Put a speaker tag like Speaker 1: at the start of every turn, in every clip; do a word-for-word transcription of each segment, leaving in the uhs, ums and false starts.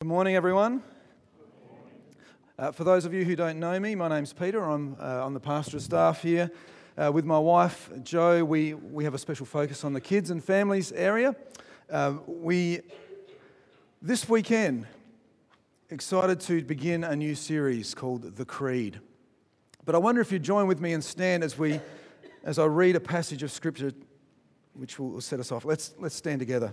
Speaker 1: morning, everyone. Uh, for those of you who don't know me, my name's Peter. I'm uh, on the pastoral staff here. Uh, with my wife, Jo, we, we have a special focus on the kids and families area. Uh, we, this weekend, excited to begin a new series called The Creed. But I wonder if you'd join with me and stand as we, as I read a passage of Scripture which will set us off. Let's, let's stand together.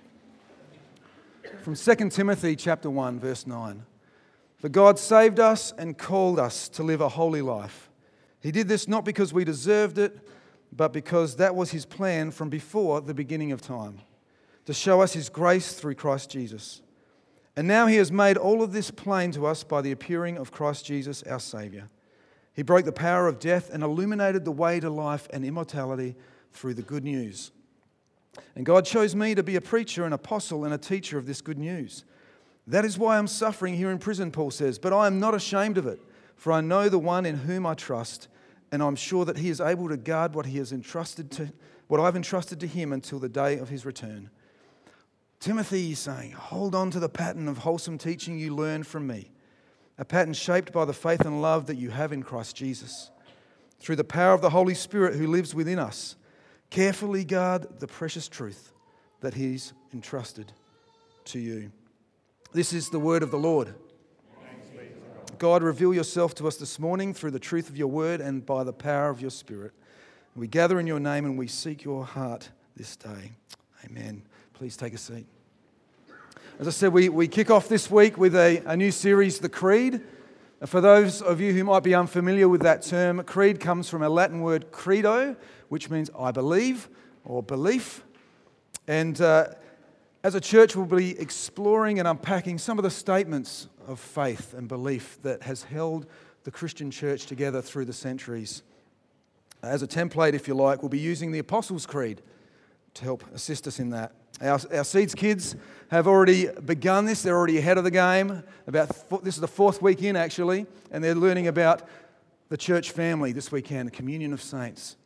Speaker 1: From Second Timothy chapter one, verse nine. For God saved us and called us to live a holy life. He did this not because we deserved it, but because that was His plan from before the beginning of time, to show us His grace through Christ Jesus. And now He has made all of this plain to us by the appearing of Christ Jesus, our Saviour. He broke the power of death and illuminated the way to life and immortality through the good news. And God chose me to be a preacher, an apostle, and a teacher of this good news. That is why I'm suffering here in prison, Paul says, but I am not ashamed of it, for I know the one in whom I trust, and I'm sure that He is able to guard what He has entrusted to, what I've entrusted to Him until the day of His return. Timothy is saying, hold on to the pattern of wholesome teaching you learned from me, a pattern shaped by the faith and love that you have in Christ Jesus. Through the power of the Holy Spirit who lives within us, carefully guard the precious truth that He's entrusted to you. This is the word of the Lord. God, reveal yourself to us this morning through the truth of your word and by the power of your Spirit. We gather in your name and we seek your heart this day. Amen. Please take a seat. As I said, we, we kick off this week with a, a new series, The Creed. For those of you who might be unfamiliar with that term, creed comes from a Latin word credo, which means I believe or belief. And uh, as a church, we'll be exploring and unpacking some of the statements of faith and belief that has held the Christian church together through the centuries. As a template, if you like, we'll be using the Apostles' Creed to help assist us in that. Our, our Seeds kids have already begun this. They're already ahead of the game. About this is the fourth week in, actually, and they're learning about the church family this weekend, the communion of saints.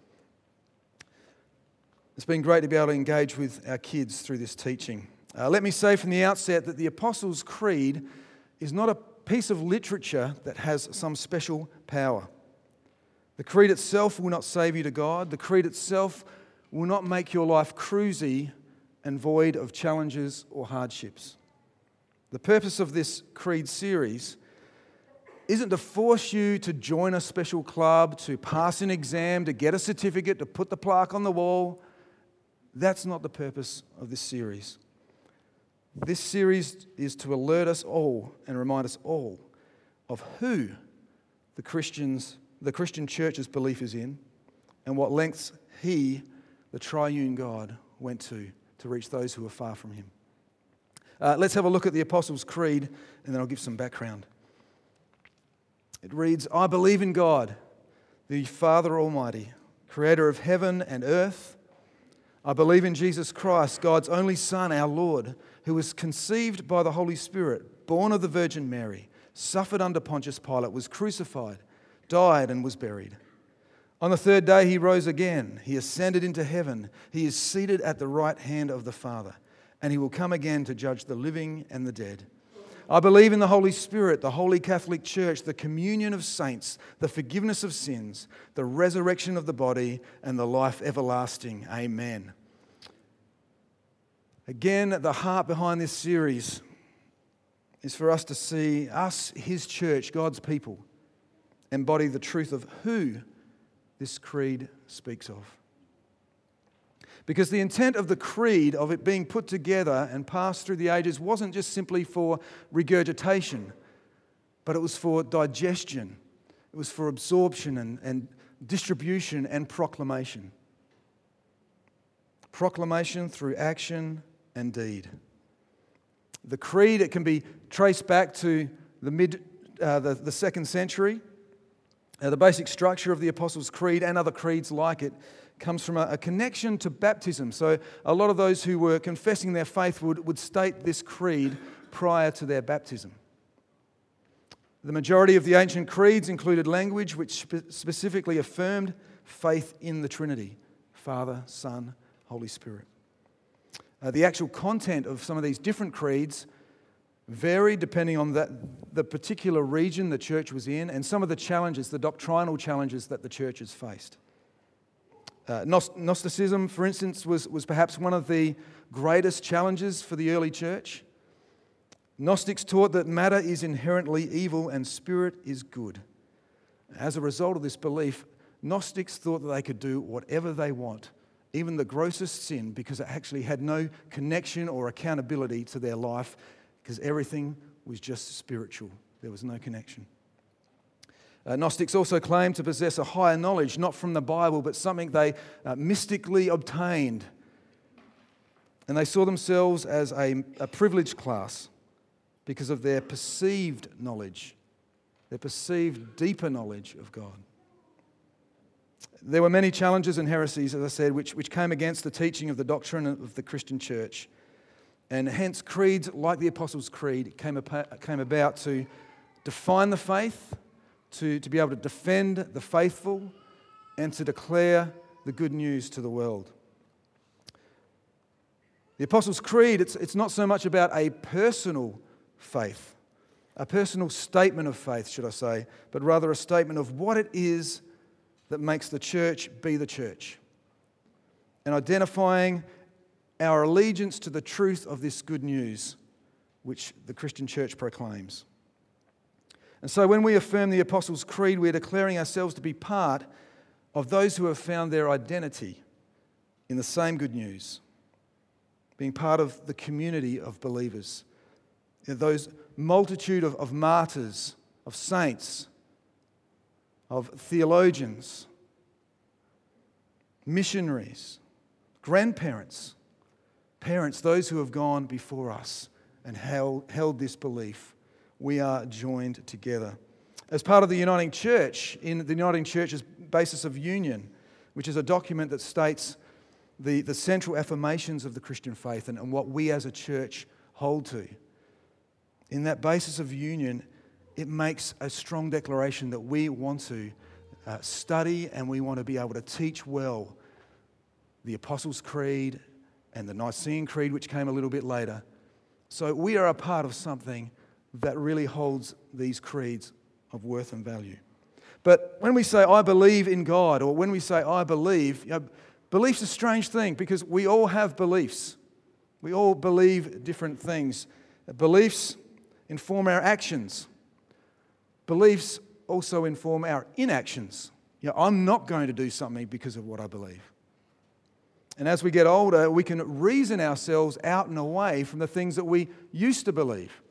Speaker 1: It's been great to be able to engage with our kids through this teaching. Uh, let me say from the outset that the Apostles' Creed is not a piece of literature that has some special power. The creed itself will not save you to God. The creed itself will not make your life cruisy and void of challenges or hardships. The purpose of this creed series isn't to force you to join a special club, to pass an exam, to get a certificate, to put the plaque on the wall. That's not the purpose of this series. This series is to alert us all and remind us all of who the Christians, the Christian church's belief is in, and what lengths He, the triune God, went to to reach those who are far from Him. Uh, let's have a look at the Apostles' Creed, and then I'll give some background. It reads, I believe in God, the Father Almighty, creator of heaven and earth. I believe in Jesus Christ, God's only Son, our Lord, who was conceived by the Holy Spirit, born of the Virgin Mary, suffered under Pontius Pilate, was crucified, died, and was buried. On the third day He rose again. He ascended into heaven. He is seated at the right hand of the Father, and He will come again to judge the living and the dead. I believe in the Holy Spirit, the Holy Catholic Church, the communion of saints, the forgiveness of sins, the resurrection of the body, and the life everlasting. Amen. Again, the heart behind this series is for us to see us, His church, God's people, embody the truth of who this creed speaks of. Because the intent of the creed, of it being put together and passed through the ages, wasn't just simply for regurgitation, but it was for digestion. It was for absorption and, and distribution and proclamation. Proclamation through action and deed. The creed, it can be traced back to the mid, uh, the, the second century. Now, the basic structure of the Apostles' Creed and other creeds like it comes from a, a connection to baptism. So a lot of those who were confessing their faith would, would state this creed prior to their baptism. The majority of the ancient creeds included language which spe- specifically affirmed faith in the Trinity, Father, Son, Holy Spirit. Uh, the actual content of some of these different creeds varied depending on that, the particular region the church was in and some of the challenges, the doctrinal challenges that the church has faced. Uh, Gnosticism, for instance, was, was perhaps one of the greatest challenges for the early church. Gnostics taught that matter is inherently evil and spirit is good. As a result of this belief, Gnostics thought that they could do whatever they want, even the grossest sin, because it actually had no connection or accountability to their life, because everything was just spiritual. There was no connection. Uh, Gnostics also claimed to possess a higher knowledge, not from the Bible, but something they uh, mystically obtained. And they saw themselves as a, a privileged class because of their perceived knowledge, their perceived deeper knowledge of God. There were many challenges and heresies, as I said, which, which came against the teaching of the doctrine of the Christian church. And hence creeds like the Apostles' Creed came, about, came about to define the faith, to, to be able to defend the faithful, and to declare the good news to the world. The Apostles' Creed, it's, it's not so much about a personal faith, a personal statement of faith, should I say, but rather a statement of what it is that makes the church be the church, and identifying our allegiance to the truth of this good news which the Christian church proclaims. And so when we affirm the Apostles' Creed, we're declaring ourselves to be part of those who have found their identity in the same good news, being part of the community of believers, those multitude of, of martyrs, of saints, of theologians, missionaries, grandparents, parents, those who have gone before us and held, held this belief. We are joined together. As part of the Uniting Church, in the Uniting Church's Basis of Union, which is a document that states the, the central affirmations of the Christian faith and, and what we as a church hold to. In that Basis of Union, it makes a strong declaration that we want to uh, study and we want to be able to teach well the Apostles' Creed and the Nicene Creed, which came a little bit later. So we are a part of something that really holds these creeds of worth and value. But when we say, I believe in God, or when we say, I believe, you know, belief's a strange thing because we all have beliefs. We all believe different things. Beliefs inform our actions. Beliefs also inform our inactions. You know, I'm not going to do something because of what I believe. And as we get older, we can reason ourselves out and away from the things that we used to believe.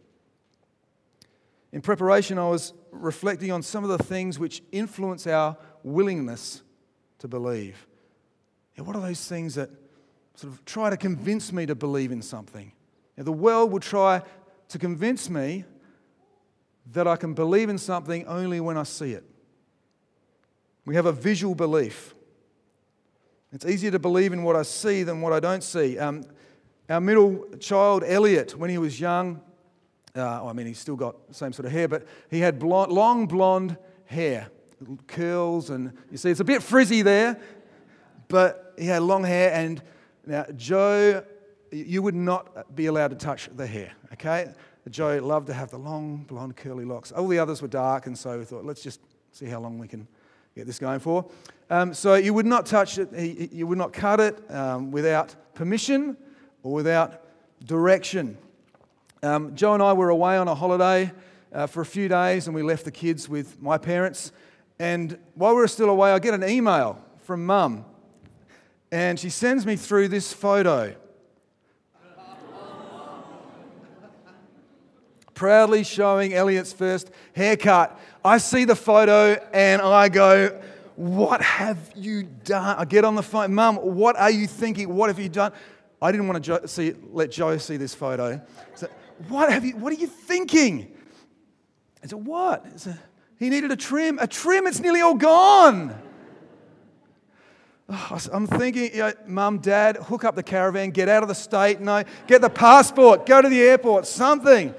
Speaker 1: In preparation, I was reflecting on some of the things which influence our willingness to believe. You know, what are those things that sort of try to convince me to believe in something? You know, the world will try to convince me that I can believe in something only when I see it. We have a visual belief. It's easier to believe in what I see than what I don't see. Um, our middle child, Elliot, when he was young, uh, I mean, he's still got the same sort of hair, but he had blonde, long blonde hair, curls, and you see it's a bit frizzy there, but he had long hair. And now, Joe, you would not be allowed to touch the hair, okay? Joe loved to have the long, blonde, curly locks. All the others were dark, and so we thought, let's just see how long we can get this going for. Um, so you would not touch it, you would not cut it um, without permission or without direction. Um, Joe and I were away on a holiday uh, for a few days, and we left the kids with my parents. And while we were still away, I get an email from Mum, and she sends me through this photo. Proudly showing Elliot's first haircut. I see the photo and I go, what have you done? I get on the phone, Mum, what are you thinking? What have you done? I didn't want to see, let Joe see this photo. So, what have you? What are you thinking? I said, what? I said, he needed a trim. A trim, it's nearly all gone. Oh, I'm thinking, you know, Mum, Dad, hook up the caravan, get out of the state, no, get the passport, go to the airport, something.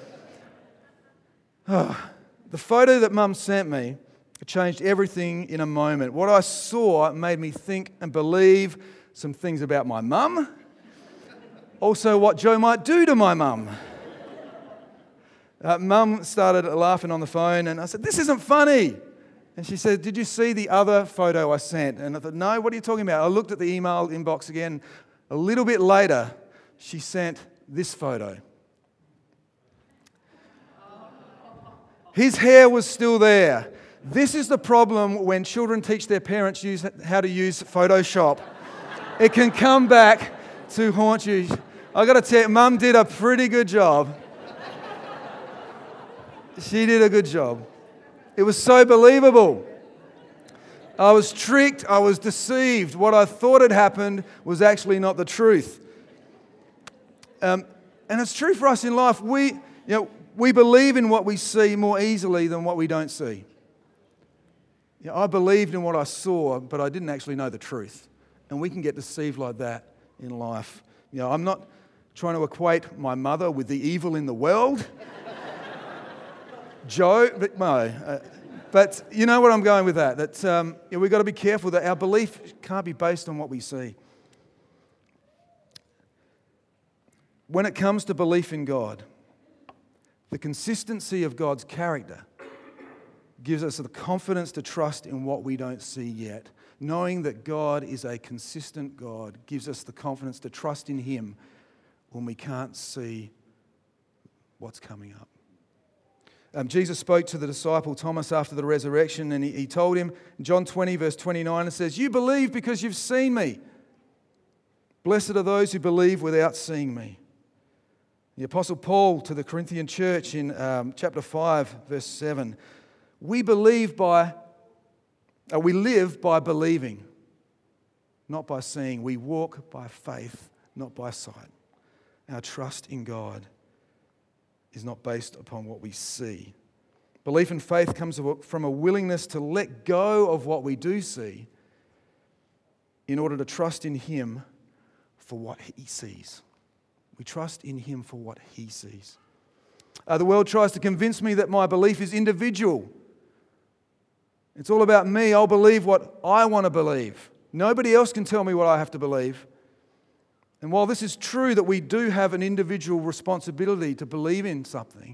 Speaker 1: Oh, the photo that Mum sent me changed everything in a moment. What I saw made me think and believe some things about my mum, also what Joe might do to my mum. Uh, Mum started laughing on the phone, and I said, "This isn't funny." And she said, "Did you see the other photo I sent?" And I thought, "No, what are you talking about?" I looked at the email inbox again. A little bit later, she sent this photo. His hair was still there. This is the problem when children teach their parents use, how to use Photoshop. It can come back to haunt you. I got to tell you, Mum did a pretty good job. She did a good job. It was so believable. I was tricked. I was deceived. What I thought had happened was actually not the truth. Um, and it's true for us in life. We, you know, we believe in what we see more easily than what we don't see. You know, I believed in what I saw, but I didn't actually know the truth. And we can get deceived like that in life. You know, I'm not trying to equate my mother with the evil in the world. Joe, but no. Uh, but you know where I'm going with that. That um, you know, we've got to be careful that our belief can't be based on what we see. When it comes to belief in God, the consistency of God's character gives us the confidence to trust in what we don't see yet. Knowing that God is a consistent God gives us the confidence to trust in Him when we can't see what's coming up. Um, Jesus spoke to the disciple Thomas after the resurrection, and he, he told him, in John twenty, verse twenty-nine, it says, "You believe because you've seen me. Blessed are those who believe without seeing me." The Apostle Paul to the Corinthian church in um, chapter five, verse seven, we believe by, uh, we live by believing, not by seeing. We walk by faith, not by sight. Our trust in God is not based upon what we see. Belief and faith comes from a willingness to let go of what we do see in order to trust in Him for what He sees. We trust in Him for what He sees. Uh, the world tries to convince me that my belief is individual. It's all about me. I'll believe what I want to believe. Nobody else can tell me what I have to believe. And while this is true that we do have an individual responsibility to believe in something,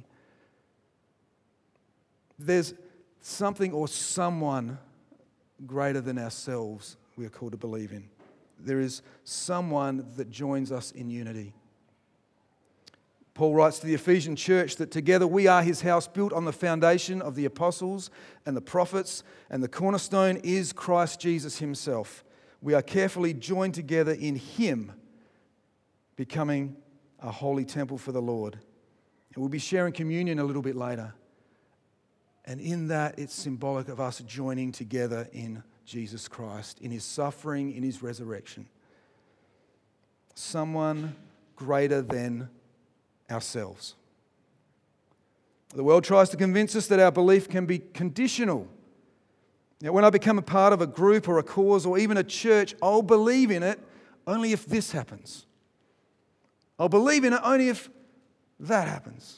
Speaker 1: there's something or someone greater than ourselves we are called to believe in. There is someone that joins us in unity. Paul writes to the Ephesian church that together we are His house built on the foundation of the apostles and the prophets, and the cornerstone is Christ Jesus Himself. We are carefully joined together in Him, becoming a holy temple for the Lord. And we'll be sharing communion a little bit later. And in that, it's symbolic of us joining together in Jesus Christ, in His suffering, in His resurrection. Someone greater than ourselves. The world tries to convince us that our belief can be conditional. Now, when I become a part of a group or a cause or even a church, I'll believe in it only if this happens. I'll believe in it only if that happens.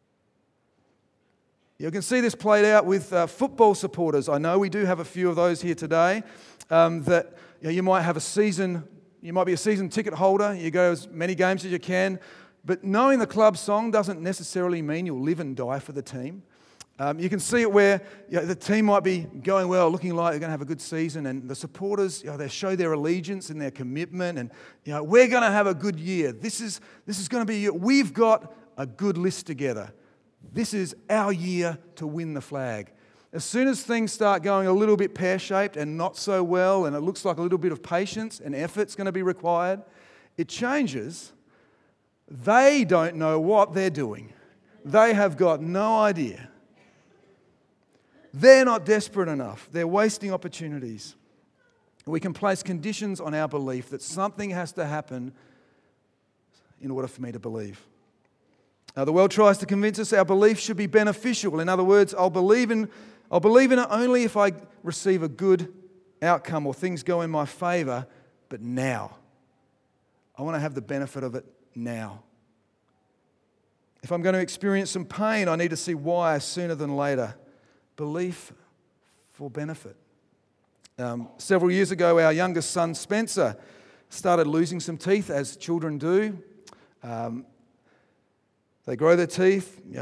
Speaker 1: You can see this played out with uh, football supporters. I know we do have a few of those here today. Um, that you know, you might have a season, you might be a season ticket holder. You go to as many games as you can. But knowing the club song doesn't necessarily mean you'll live and die for the team. Um, you can see it where you know, the team might be going well, looking like they're going to have a good season, and the supporters, you know, they show their allegiance and their commitment, and you know, we're going to have a good year. This is this is going to be. We've got a good list together. This is our year to win the flag. As soon as things start going a little bit pear-shaped and not so well, and it looks like a little bit of patience and effort's going to be required, it changes. They don't know what they're doing. They have got no idea. They're not desperate enough. They're wasting opportunities. We can place conditions on our belief that something has to happen in order for me to believe. Now, the world tries to convince us our belief should be beneficial. In other words, I'll believe in, I'll believe in it only if I receive a good outcome or things go in my favor, but now. I want to have the benefit of it now. If I'm going to experience some pain, I need to see why sooner than later. Belief for benefit. Um, several years ago, our youngest son, Spencer, started losing some teeth, as children do. Um, they grow their teeth, you know,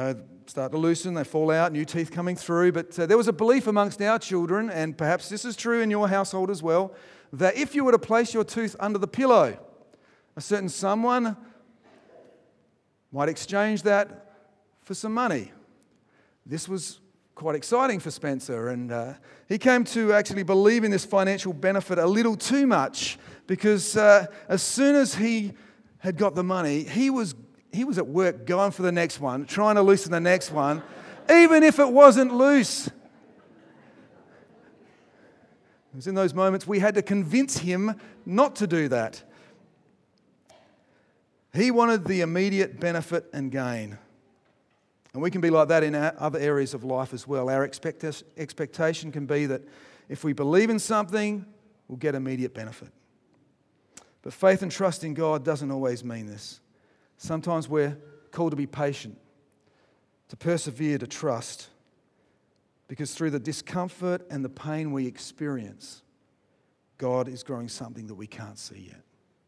Speaker 1: start to loosen, they fall out, new teeth coming through. But uh, there was a belief amongst our children, and perhaps this is true in your household as well, that if you were to place your tooth under the pillow, a certain someone might exchange that for some money. This was quite exciting for Spencer, and uh, he came to actually believe in this financial benefit a little too much, because uh, as soon as he had got the money, he was he was at work going for the next one, trying to loosen the next one, even if it wasn't loose. It was in those moments we had to convince him not to do that. He wanted the immediate benefit and gain. And we can be like that in other areas of life as well. Our expectation can be that if we believe in something, we'll get immediate benefit. But faith and trust in God doesn't always mean this. Sometimes we're called to be patient, to persevere, to trust, because through the discomfort and the pain we experience, God is growing something that we can't see yet.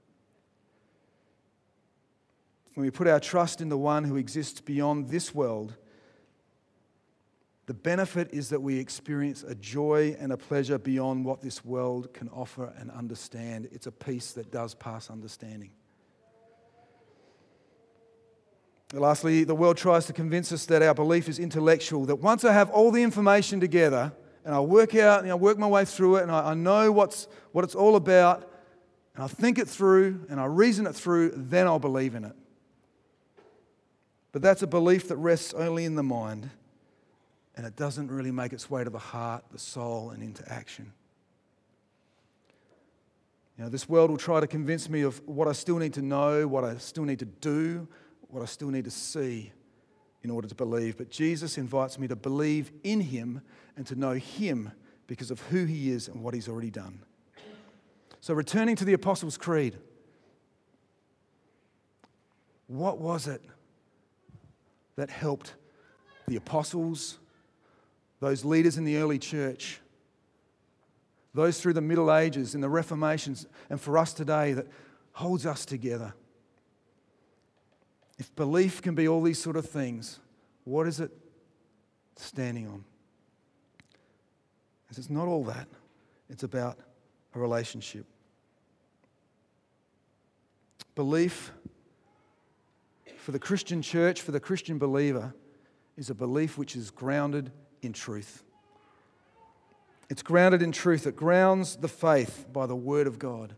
Speaker 1: When we put our trust in the one who exists beyond this world, the benefit is that we experience a joy and a pleasure beyond what this world can offer and understand. It's a peace that does pass understanding. And lastly, the world tries to convince us that our belief is intellectual, that once I have all the information together and I work out, and I work my way through it, and I, I know what's what it's all about, and I think it through and I reason it through, then I'll believe in it. But that's a belief that rests only in the mind, and it doesn't really make its way to the heart, the soul, and into action. You know, this world will try to convince me of what I still need to know, what I still need to do, what I still need to see in order to believe. But Jesus invites me to believe in him and to know him because of who he is and what he's already done. So returning to the Apostles' Creed, what was it that helped the apostles, those leaders in the early church, those through the Middle Ages and the Reformations, and for us today that holds us together? If belief can be all these sort of things, what is it standing on? It's not all that. It's about a relationship. Belief for the Christian church, for the Christian believer, is a belief which is grounded in truth. It's grounded in truth. It grounds the faith by the Word of God.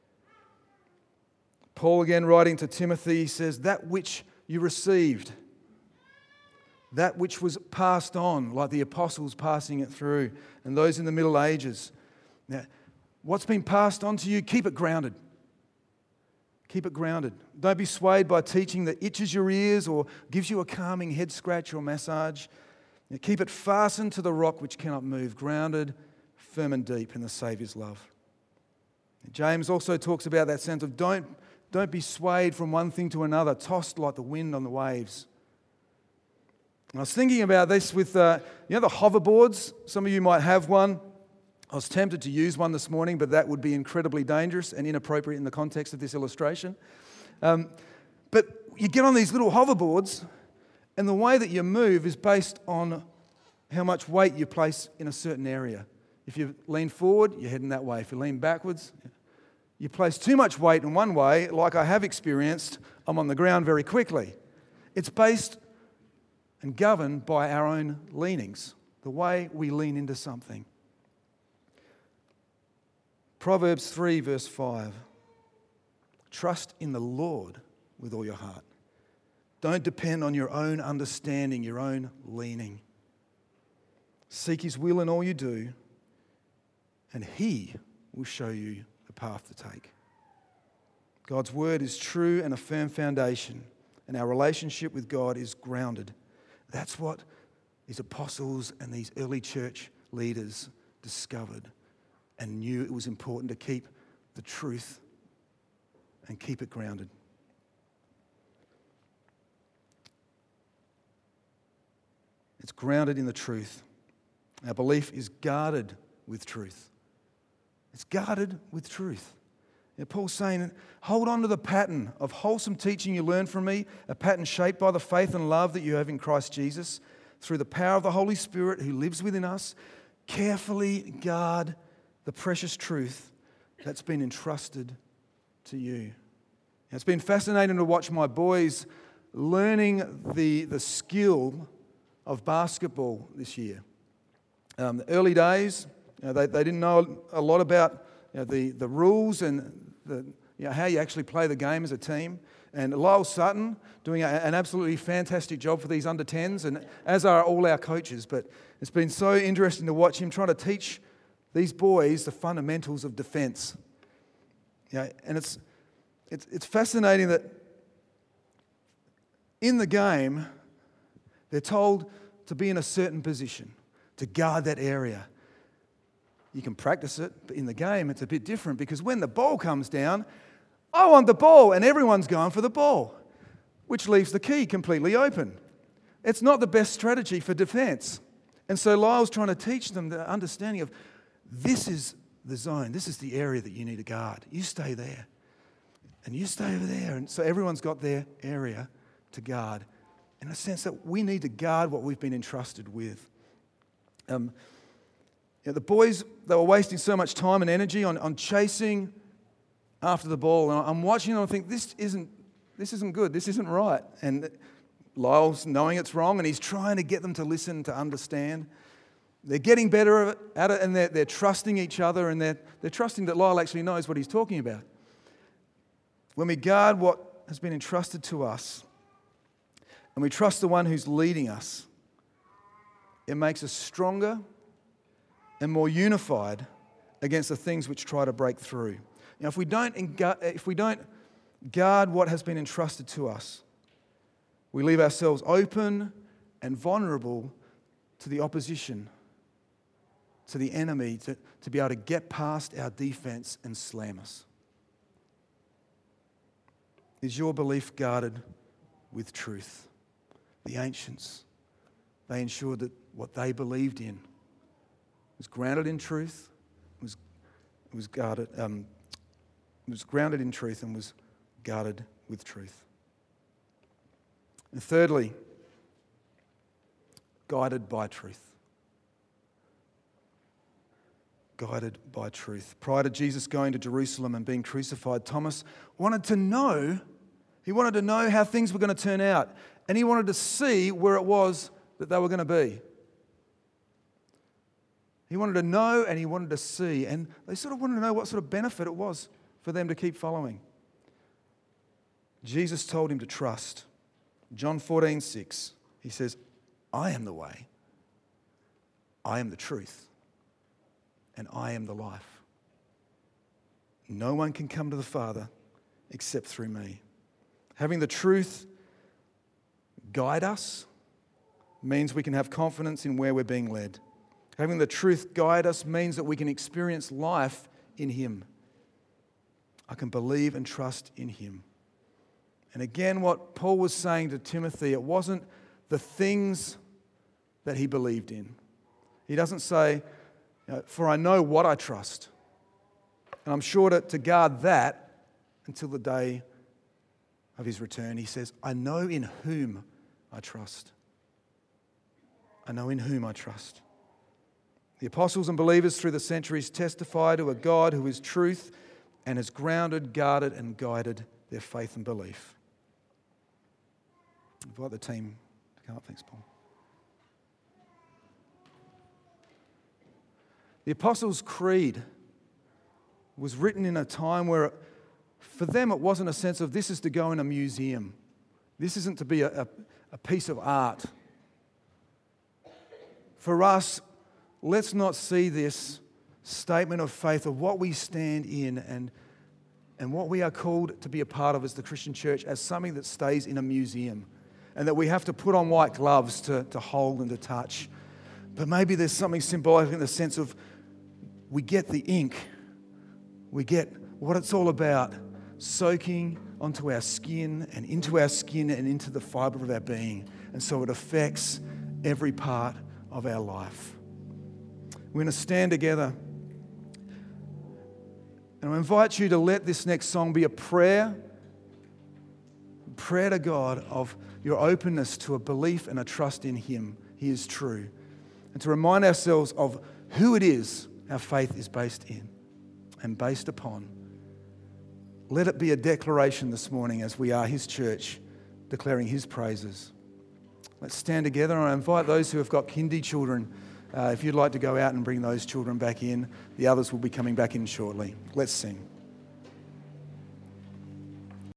Speaker 1: Paul, again writing to Timothy, says, that which you received, that which was passed on, like the apostles passing it through, and those in the Middle Ages. Now, what's been passed on to you, keep it grounded. Keep it grounded. Don't be swayed by teaching that itches your ears or gives you a calming head scratch or massage. Now, keep it fastened to the rock which cannot move, grounded, firm and deep in the Saviour's love. James also talks about that sense of don't, don't be swayed from one thing to another, tossed like the wind on the waves. And I was thinking about this with, uh, you know, the hoverboards. Some of you might have one. I was tempted to use one this morning, but that would be incredibly dangerous and inappropriate in the context of this illustration. Um, but you get on these little hoverboards, and the way that you move is based on how much weight you place in a certain area. If you lean forward, you're heading that way. If you lean backwards, you place too much weight in one way, like I have experienced, I'm on the ground very quickly. It's based and governed by our own leanings, the way we lean into something. Proverbs three, verse five. Trust in the Lord with all your heart. Don't depend on your own understanding, your own leaning. Seek his will in all you do, and he will show you the path to take. God's word is true and a firm foundation, and our relationship with God is grounded. That's what these apostles and these early church leaders discovered and knew it was important to keep the truth and keep it grounded. It's grounded in the truth. Our belief is guarded with truth. It's guarded with truth. Yeah, Paul's saying, hold on to the pattern of wholesome teaching you learned from me, a pattern shaped by the faith and love that you have in Christ Jesus, through the power of the Holy Spirit who lives within us. Carefully guard the precious truth that's been entrusted to you. It's been fascinating to watch my boys learning the, the skill of basketball this year. Um, the early days, you know, they, they didn't know a lot about you know, the, the rules and the, you know, how you actually play the game as a team. And Lyle Sutton doing a, an absolutely fantastic job for these under tens, and as are all our coaches. But it's been so interesting to watch him trying to teach these boys the fundamentals of defense. You know, and it's, it's, it's fascinating that in the game, they're told to be in a certain position, to guard that area. You can practice it, but in the game it's a bit different, because when the ball comes down, I want the ball, and everyone's going for the ball, which leaves the key completely open. It's not the best strategy for defense. And so Lyle's trying to teach them the understanding of this is the zone, this is the area that you need to guard. You stay there, and you stay over there. And so everyone's got their area to guard, in a sense that we need to guard what we've been entrusted with. Um, you know, the boys, they were wasting so much time and energy on, on chasing after the ball, and I'm watching them and I think, this isn't, this isn't good, this isn't right. And Lyle's knowing it's wrong, and he's trying to get them to listen, to understand. They're getting better at it, and they're, they're trusting each other, and they're, they're trusting that Lyle actually knows what he's talking about. When we guard what has been entrusted to us, and we trust the one who's leading us, it makes us stronger and more unified against the things which try to break through. Now, if we don't, if we don't guard what has been entrusted to us, we leave ourselves open and vulnerable to the opposition, to the enemy, to, to be able to get past our defense and slam us. Is your belief guarded with truth? The ancients, they ensured that what they believed in was grounded in truth, was, was guarded, um, was grounded in truth and was guarded with truth. And thirdly, guided by truth. Guided by truth. Prior to Jesus going to Jerusalem and being crucified, Thomas wanted to know, he wanted to know how things were going to turn out, and he wanted to see where it was that they were going to be. He wanted to know and he wanted to see, and they sort of wanted to know what sort of benefit it was for them to keep following. Jesus told him to trust. John fourteen six, he says, I am the way, I am the truth, and I am the life. No one can come to the Father except through me. Having the truth guide us means we can have confidence in where we're being led. Having the truth guide us means that we can experience life in Him. I can believe and trust in Him. And again, what Paul was saying to Timothy, it wasn't the things that he believed in. He doesn't say, you know, for I know what I trust. And I'm sure to, to guard that until the day of his return. He says, I know in whom I trust. I know in whom I trust. The apostles and believers through the centuries testify to a God who is truth and has grounded, guarded, and guided their faith and belief. Invite the team to come up. Thanks, Paul. The Apostles' Creed was written in a time where, it, for them, it wasn't a sense of this is to go in a museum. This isn't to be a, a, a piece of art. For us, let's not see this statement of faith of what we stand in and, and what we are called to be a part of as the Christian church as something that stays in a museum and that we have to put on white gloves to, to hold and to touch. But maybe there's something symbolic in the sense of we get the ink, we get what it's all about, soaking onto our skin and into our skin and into the fibre of our being. And so it affects every part of our life. We're going to stand together. And I invite you to let this next song be a prayer, prayer to God of your openness to a belief and a trust in Him. He is true. And to remind ourselves of who it is our faith is based in and based upon. Let it be a declaration this morning as we are His church, declaring His praises. Let's stand together, and I invite those who have got kindy children, uh, if you'd like to go out and bring those children back in. The others will be coming back in shortly. Let's sing.